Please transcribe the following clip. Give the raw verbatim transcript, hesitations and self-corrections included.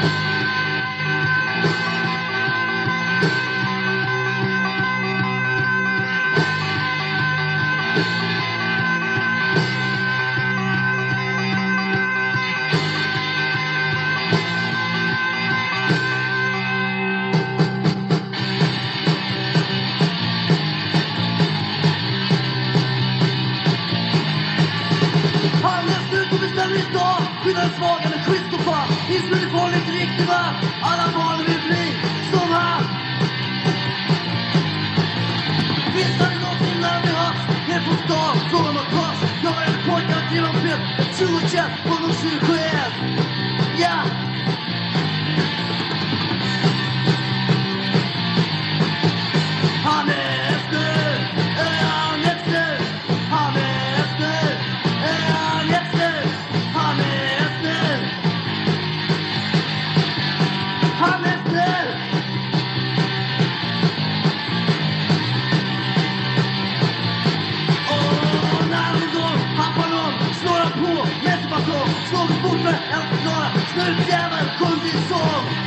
Skydda den svaga med schysst och fan. Ismen är farligt riktigt va. Alla barn vill bli som han. Finns det någonsin när vi hörs? Ner på stan, frågan om pass. Jag var en pojkar till en pet. Tjugo tjänst på någon tjugosjuett. Ja. Han är efter. Är han efter? Han är efter. Är han efter? Han är efter. Han är efter. Och när han går, happar någon, slår han på, mäter batong, slår bort med en förklara, snutjävel, sjung din sång.